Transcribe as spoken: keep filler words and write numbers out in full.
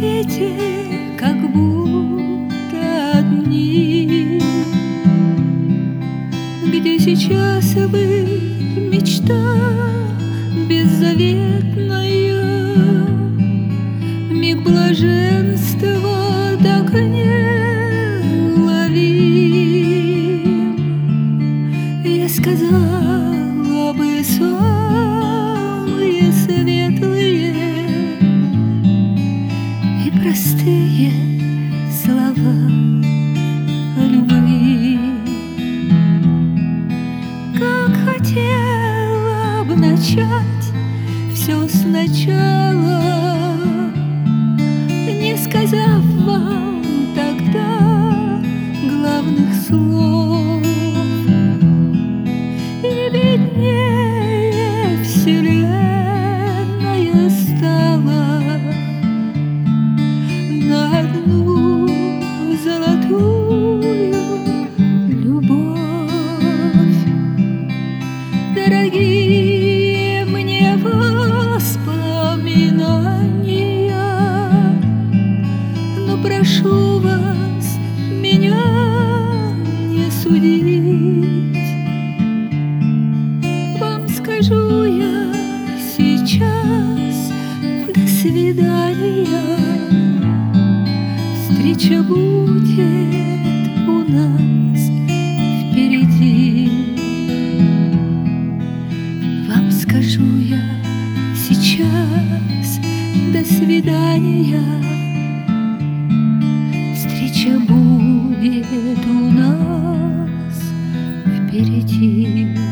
свете как будто одни, где сейчас вы мечта беззаветная, миг блаженства так неуловим. Я сказала бы самые светлые и простые слова любви. Как хотела бы начать все сначала, не сказав вам тогда главных слов. И беднее вселенная стала на одну золотую любовь. Дорогие мне воспоминания, но прошу вас меня не судить. Вам скажу я сейчас до свидания. Встреча будет у нас впереди. Вам скажу я сейчас до свидания. Встреча будет у нас впереди.